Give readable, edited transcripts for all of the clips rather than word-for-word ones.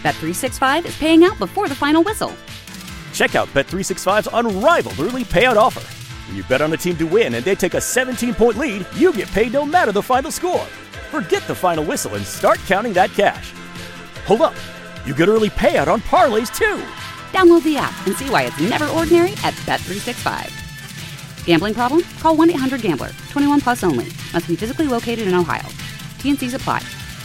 Bet365 is paying out before the final whistle. Check out Bet365's unrivaled early payout offer. When you bet on a team to win and they take a 17-point lead, you get paid no matter the final score. Forget the final whistle and start counting that cash. Hold up. You get early payout on parlays, too. Download the app and see why it's never ordinary at Bet365. Gambling problem? Call 1-800-GAMBLER. 21 plus only. Must be physically located in Ohio. T&Cs apply.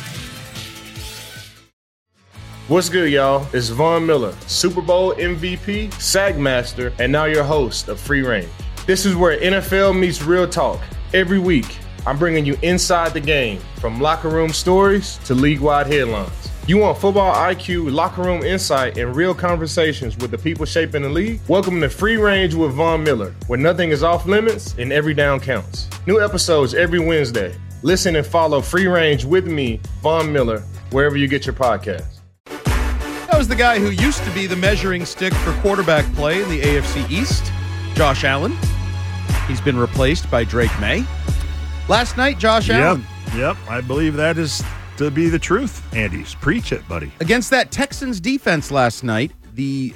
What's good, y'all? It's Von Miller, Super Bowl MVP, Sack Master, and now your host of Free Range. This is where NFL meets real talk. Every week, I'm bringing you inside the game, from locker room stories to league-wide headlines. You want football IQ, locker room insight, and real conversations with the people shaping the league? Welcome to Free Range with Von Miller, where nothing is off limits and every down counts. New episodes every Wednesday. Listen and follow Free Range with me, Von Miller, wherever you get your podcasts. That was the guy who used to be the measuring stick for quarterback play in the AFC East, Josh Allen. He's been replaced by Drake May. Last night, Josh Allen. Yep, I believe that is to be the truth, Andy. Preach it, buddy. Against that Texans defense last night, the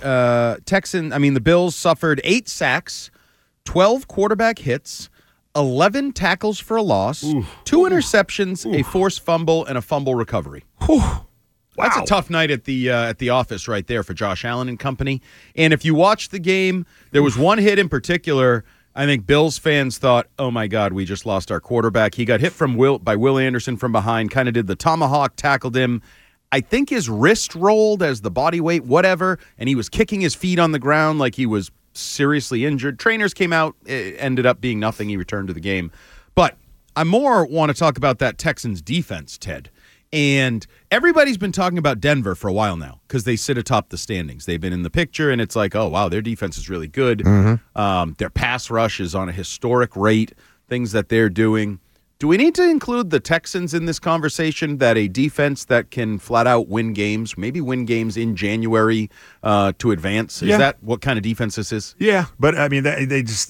Bills suffered 8 sacks, 12 quarterback hits, 11 tackles for a loss, 2 interceptions, a forced fumble, and a fumble recovery. Wow. That's a tough night at the office right there for Josh Allen and company. And if you watch the game, there was one hit in particular. I think Bills fans thought, "Oh my God, we just lost our quarterback." He got hit by Will Anderson from behind. Kind of did the tomahawk, tackled him. I think his wrist rolled as the body weight, whatever, and he was kicking his feet on the ground like he was seriously injured. Trainers came out. It ended up being nothing. He returned to the game. But I more want to talk about that Texans defense, Ted. And everybody's been talking about Denver for a while now because they sit atop the standings. They've been in the picture, and it's like, oh, wow, their defense is really good. Mm-hmm. Their pass rush is on a historic rate, things that they're doing. Do we need to include the Texans in this conversation, that a defense that can flat out win games, maybe win games in January to advance? Is that what kind of defense this is? Yeah, but, I mean, they just,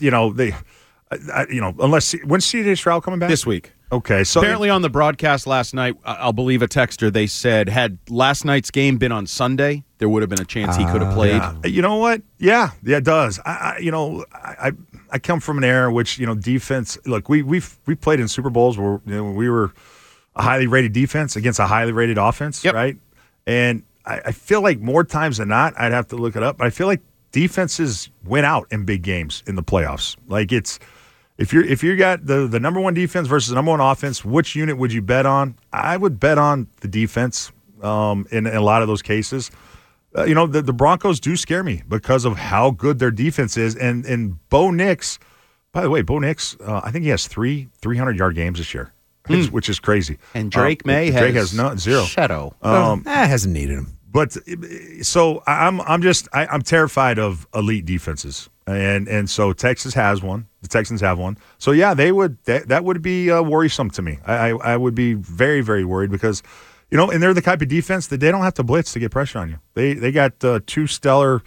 unless – when's C.J. Stroud coming back? This week. Okay, so apparently on the broadcast last night, I'll believe a texter, they said, had last night's game been on Sunday, there would have been a chance he could have played. Yeah. You know what? Yeah, it does. I come from an era which, defense. Look, we played in Super Bowls where we were a highly rated defense against a highly rated offense, right? And I feel like more times than not, I'd have to look it up, but I feel like defenses win out in big games in the playoffs. Like it's. If you got the number one defense versus the number one offense, which unit would you bet on? I would bet on the defense in a lot of those cases. The Broncos do scare me because of how good their defense is. And Bo Nix, by the way, I think he has 3 300-yard games this year, which is crazy. And Drake May has 0. Shadow. Hasn't needed him. But so I'm terrified of elite defenses. And so Texas has one. The Texans have one. So, yeah, that would be worrisome to me. I would be very, very worried because, and they're the type of defense that they don't have to blitz to get pressure on you. They got 2 stellar,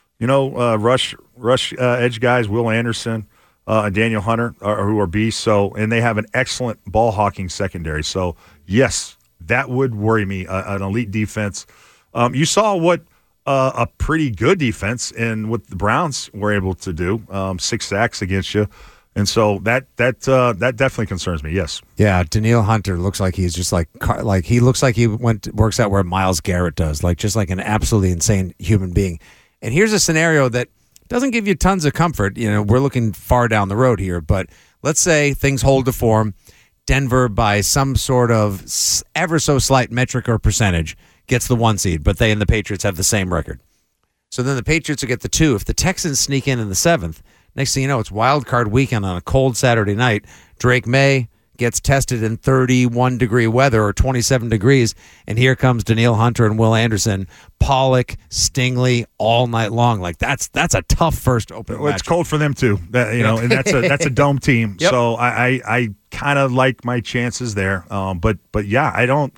rush edge guys, Will Anderson and Daniel Hunter, who are beasts. So, and they have an excellent ball hawking secondary. So, yes, that would worry me, an elite defense. You saw what a pretty good defense and what the Browns were able to do, 6 sacks against you. And so that definitely concerns me, yes. Yeah, Danielle Hunter looks like he's just like he looks like he works out where Myles Garrett does, just like an absolutely insane human being. And here's a scenario that doesn't give you tons of comfort. We're looking far down the road here, but let's say things hold to form. Denver, by some sort of ever so slight metric or percentage, gets the 1 seed, but they and the Patriots have the same record. So then the Patriots will get the 2. If the Texans sneak in the 7th, next thing you know, it's wild card weekend on a cold Saturday night. Drake May gets tested in 31-degree weather or 27 degrees, and here comes Danielle Hunter and Will Anderson, Pollock, Stingley all night long. That's a tough first opening match. It's cold for them too, and that's a dome team. Yep. So I kind of like my chances there. But yeah,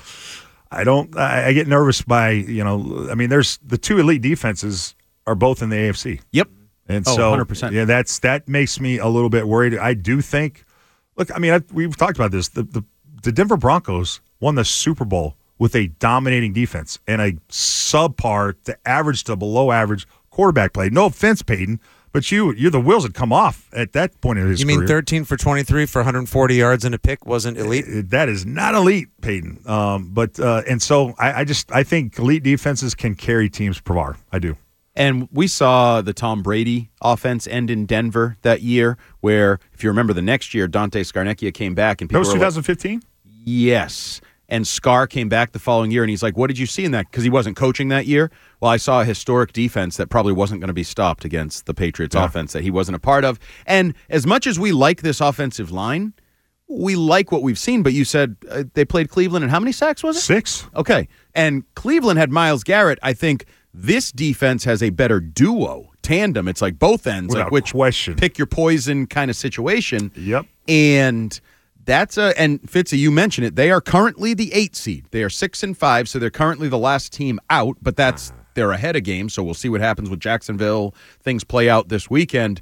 I get nervous by, there's the 2 elite defenses are both in the AFC. Yep. And so 100%. Yeah, that makes me a little bit worried. I do think, look, we've talked about this. The Denver Broncos won the Super Bowl with a dominating defense and a subpar to average to below average quarterback play. No offense, Peyton, but you're the wheels had come off at that point in his career. You mean 13 for 23 for 140 yards and a pick wasn't elite? That is not elite, Peyton. And so I think elite defenses can carry teams per VAR. I do. And we saw the Tom Brady offense end in Denver that year, where, if you remember, the next year, Dante Scarnecchia came back. And that was 2015? Yes. And Scar came back the following year, and he's like, what did you see in that? Because he wasn't coaching that year. Well, I saw a historic defense that probably wasn't going to be stopped against the Patriots offense that he wasn't a part of. And as much as we like this offensive line, we like what we've seen. But you said they played Cleveland, and how many sacks was it? 6. Okay. And Cleveland had Myles Garrett. I think this defense has a better duo, tandem. It's like both ends. Without like which question. Pick your poison kind of situation. Yep. And and Fitzy, you mentioned it. They are currently the 8 seed. They are 6-5, so they're currently the last team out. But they're ahead of game. So we'll see what happens with Jacksonville. Things play out this weekend.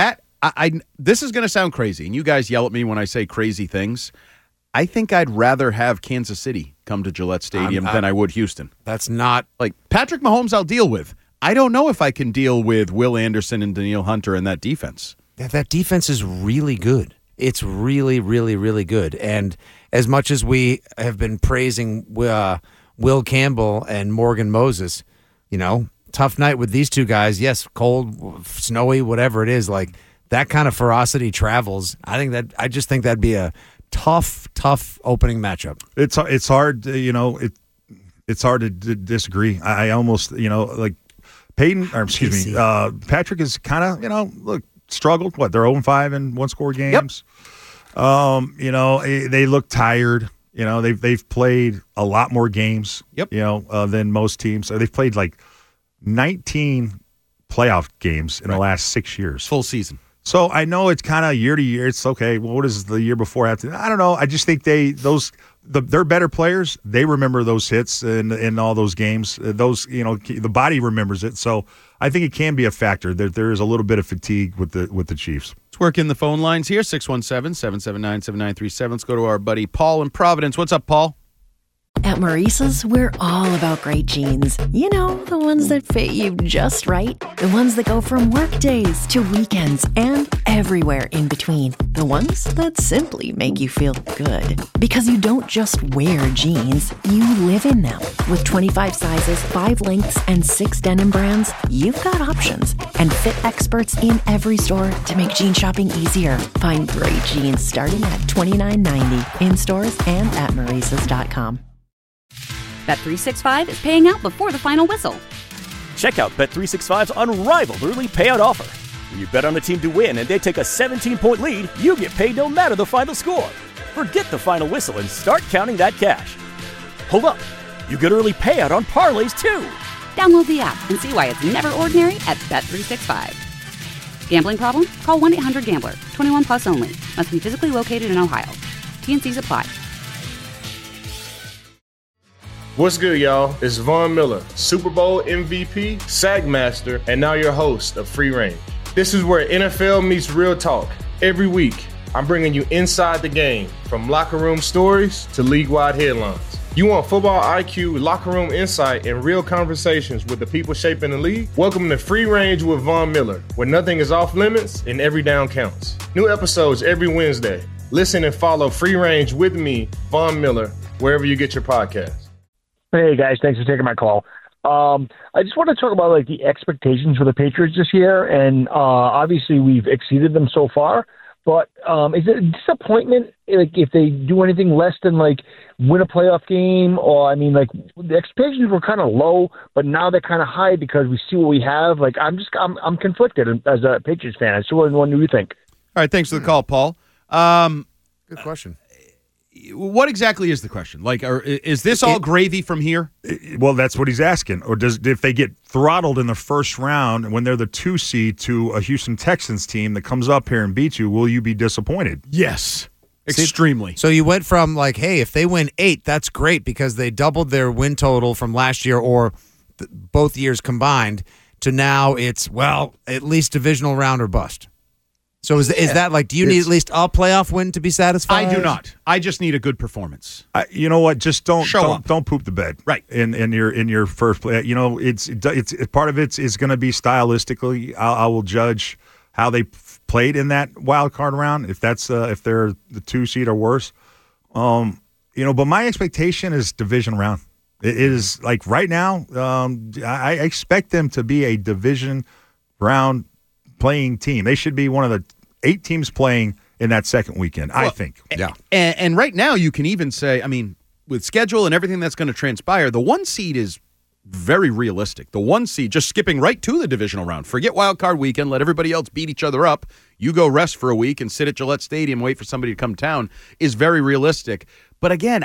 This is going to sound crazy, and you guys yell at me when I say crazy things. I think I'd rather have Kansas City come to Gillette Stadium than I would Houston. That's not like Patrick Mahomes. I'll deal with. I don't know if I can deal with Will Anderson and Danielle Hunter and that defense. That defense is really good. It's really, really, really good. And as much as we have been praising Will Campbell and Morgan Moses, tough night with these two guys. Yes, cold, snowy, whatever it is. Like that kind of ferocity travels. I just think that'd be a tough opening matchup. It's hard, it's hard to disagree. I almost, like Peyton, or excuse me, Patrick is kind of, struggled. What, they're 0-5 in one-score games. Yep. They look tired. They've played a lot more games. Yep. Than most teams. They've played like 19 playoff games in the last 6 years. Full season. So I know it's kind of year to year. It's okay. Well, what is the year before after? I don't know. I just think they're better players. They remember those hits in all those games. The body remembers it. So I think it can be a factor that there is a little bit of fatigue with the Chiefs. Let's work in the phone lines here. 617-779-7937. Let's go to our buddy Paul in Providence. What's up, Paul? At Maurice's, we're all about great jeans. The ones that fit you just right. The ones that go from work days to weekends and everywhere in between. The ones that simply make you feel good. Because you don't just wear jeans, you live in them. With 25 sizes, 5 lengths, and 6 denim brands, you've got options. And fit experts in every store to make jean shopping easier. Find great jeans starting at $29.90 in stores and at Maurice's.com. Bet365 is paying out before the final whistle. Check out Bet365's unrivaled early payout offer. When you bet on a team to win and they take a 17-point lead, you get paid no matter the final score. Forget the final whistle and start counting that cash. Hold up. You get early payout on parlays, too. Download the app and see why it's never ordinary at Bet365. Gambling problem? Call 1-800-GAMBLER. 21 plus only. Must be physically located in Ohio. T&Cs apply. What's good, y'all? It's Von Miller, Super Bowl MVP, Sagmaster, and now your host of Free Range. This is where NFL meets real talk. Every week, I'm bringing you inside the game, from locker room stories to league-wide headlines. You want football IQ, locker room insight, and real conversations with the people shaping the league? Welcome to Free Range with Von Miller, where nothing is off limits and every down counts. New episodes every Wednesday. Listen and follow Free Range with me, Von Miller, wherever you get your podcasts. Hey, guys. Thanks for taking my call. I just want to talk about the expectations for the Patriots this year, and obviously we've exceeded them so far. But is it a disappointment if they do anything less than win a playoff game? Or the expectations were kind of low, but now they're kind of high because we see what we have. I'm conflicted as a Patriots fan. I still want to know what you think. All right, thanks for the call, Paul. Good question. What exactly is the question? Is this all gravy from here? Well, that's what he's asking. Or if they get throttled in the first round when they're the 2 seed to a Houston Texans team that comes up here and beats you, will you be disappointed? Yes. Extremely. So you went from hey, if they win 8, that's great because they doubled their win total from last year or both years combined, to now it's, at least divisional round or bust. So is that like, do you need at least a playoff win to be satisfied? I do not. I just need a good performance. You know what? Just don't poop the bed. Right. In your first play. You know, it's part of it is going to be stylistically. I will judge how they played in that wild card round. If they're the 2 seed or worse. But my expectation is division round. It is like right now. I expect them to be a division round playing team. They should be one of the 8 teams playing in that second weekend, I think. Yeah. And right now you can even say, I mean, with schedule and everything that's going to transpire, the 1 seed is very realistic. The 1 seed, just skipping right to the divisional round. Forget wild card weekend. Let everybody else beat each other up. You go rest for a week and sit at Gillette Stadium, wait for somebody to come to town, is very realistic. But again,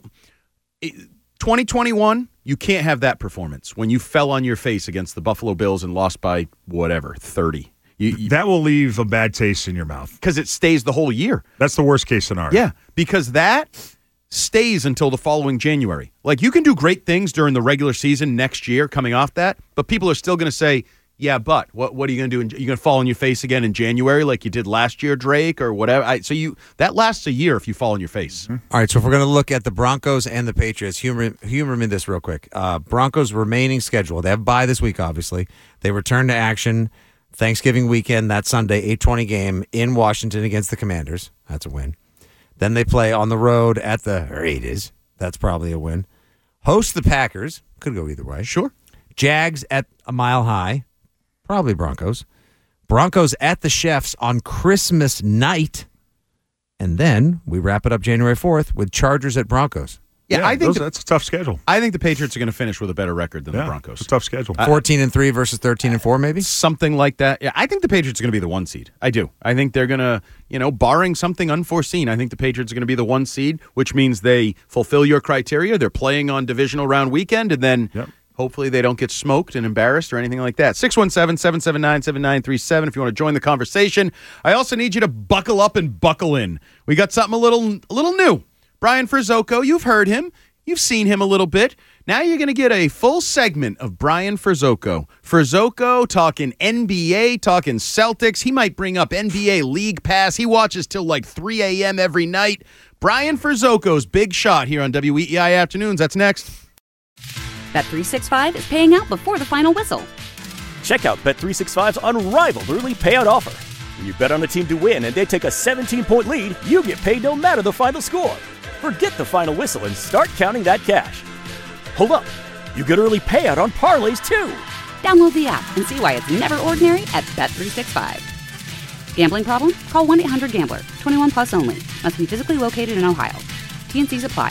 2021, you can't have that performance when you fell on your face against the Buffalo Bills and lost by, 30. That will leave a bad taste in your mouth. Because it stays the whole year. That's the worst case scenario. Yeah, because that stays until the following January. Like, you can do great things during the regular season next year coming off that, but people are still going to say, yeah, but what are you going to do? You're going to fall on your face again in January like you did last year, Drake, or whatever? That lasts a year if you fall on your face. Mm-hmm. All right, so if we're going to look at the Broncos and the Patriots, humor me this real quick. Broncos remaining schedule. They have a bye this week, obviously. They return to action Thanksgiving weekend, that Sunday, 8:20 game in Washington against the Commanders. That's a win. Then they play on the road at the Raiders. That's probably a win. Host the Packers. Could go either way. Sure. Jags at a Mile High. Probably Broncos. Broncos at the Chefs on Christmas night. And then we wrap it up January 4th with Chargers at Broncos. Yeah, I think that's a tough schedule. I think the Patriots are going to finish with a better record than the Broncos. It's a tough schedule. 14-3 versus 13-4, maybe? Something like that. Yeah, I think the Patriots are going to be the 1 seed. I do. I think they're going to, barring something unforeseen, I think the Patriots are going to be the 1 seed, which means they fulfill your criteria. They're playing on divisional round weekend, and then hopefully they don't get smoked and embarrassed or anything like that. 617-779-7937 if you want to join the conversation. I also need you to buckle up and buckle in. We got something a little new. Brian Frizzoco, you've heard him. You've seen him a little bit. Now you're going to get a full segment of Brian Frizzoco. Frizzoco talking NBA, talking Celtics. He might bring up NBA League Pass. He watches till like 3 a.m. every night. Brian Frizzoco's Big Shot here on WEEI Afternoons. That's next. Bet365 is paying out before the final whistle. Check out Bet365's unrivaled early payout offer. When you bet on a team to win and they take a 17-point lead, you get paid no matter the final score. Forget the final whistle and start counting that cash. Hold up. You get early payout on parlays, too. Download the app and see why it's never ordinary at Bet365. Gambling problem? Call 1-800-GAMBLER. 21 plus only. Must be physically located in Ohio. T&Cs apply.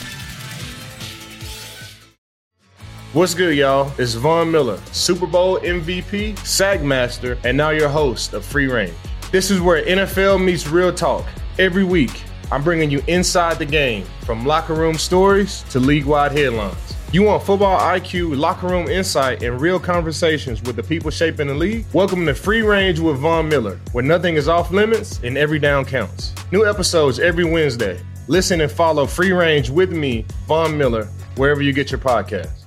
What's good, y'all? It's Von Miller, Super Bowl MVP, Sagmaster, and now your host of Free Range. This is where NFL meets real talk. Every week, I'm bringing you inside the game, from locker room stories to league-wide headlines. You want football IQ, locker room insight, and real conversations with the people shaping the league? Welcome to Free Range with Von Miller, where nothing is off limits and every down counts. New episodes every Wednesday. Listen and follow Free Range with me, Von Miller, wherever you get your podcasts.